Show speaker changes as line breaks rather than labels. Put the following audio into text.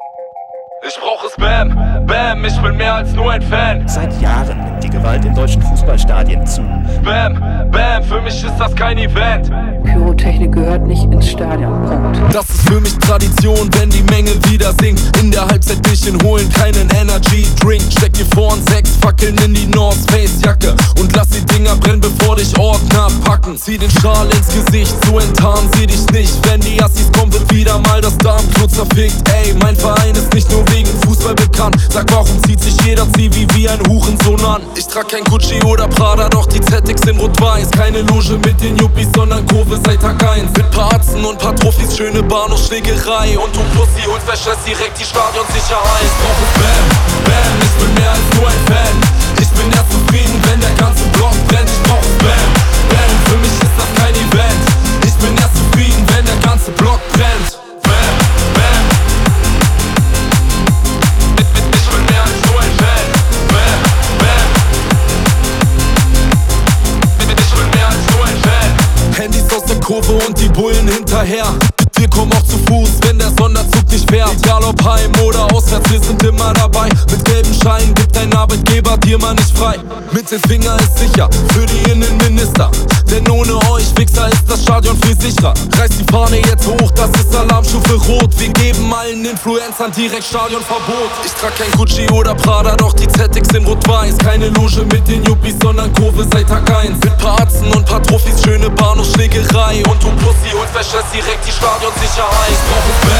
Ich brauche Bam, Bam, ich bin mehr als nur ein Fan.
Seit Jahren nimmt die Gewalt in deutschen Fußballstadien zu.
Bam, Bam, für mich ist das kein Event.
Pyrotechnik gehört nicht ins Stadion, Punkt.
Das ist für mich Tradition, wenn die Menge wieder singt. In der Halbzeit Bierchen holen, keinen Energy Drink. Steck dir vorn 6 Fackeln in die North Face Jacke und lass die Dinger brennen, bevor dich Ordner packen. Zieh den Schal ins Gesicht, so enttarnen sie dich nicht. Wenn die Assis kommen, wird wieder mal das Darmklo zerfickt. Ey, mein Verein ist nicht nur wegen Fußball bekannt. Sag, warum zieht sich jeder Zivi wie ein Hurensohn an? Ich trag kein Gucci oder Prada, doch die ZX in Rot-Weiß. Keine Loge mit den Yuppies, sondern Kurve seit Tag 1. Mit paar Atzen und paar Trophys, schöne Bahnhofschlägerei. Und du Pussy und verschätzt direkt die Stadionsicherheit. Ich brauche Bam, Bam, ich bin mehr als nur ein Fan. Ich bin erst zufrieden, wenn der ganze Block brennt. Ich brauche Bam, Bam, für mich ist das kein Event. Ich bin erst zufrieden, wenn der ganze Block brennt. Bam, Bam. Ich bin mehr als nur ein Fan. Bam, Bam. Ich bin mehr als nur ein Fan. Handys aus der Kurve und die Bullen hinterher. Wir kommen auch zu Fuß, wenn der Sonderzug nicht fährt. Egal ob heim oder auswärts, wir sind immer dabei. Mit gelben Scheinen gibt dein Arbeitgeber dir mal nicht frei. Mittelfinger ist sicher für die Innenminister. Denn ohne euch, Wichser, ist das Stadion viel sicherer. Reiß die Fahne jetzt hoch, das ist Alarmstufe Rot. Wir geben allen Influencern direkt Stadionverbot. Ich trag kein Gucci oder Prada, doch die ZX in Rot-Weiß. Keine Loge mit den Yuppies, sondern Kurve seit Tag 1. Mit paar Atzen und paar Trophys, schöne Bahnhofschlägerei. Und du Pussy und verschätzt direkt die Stadionsicherheit. Ich brauche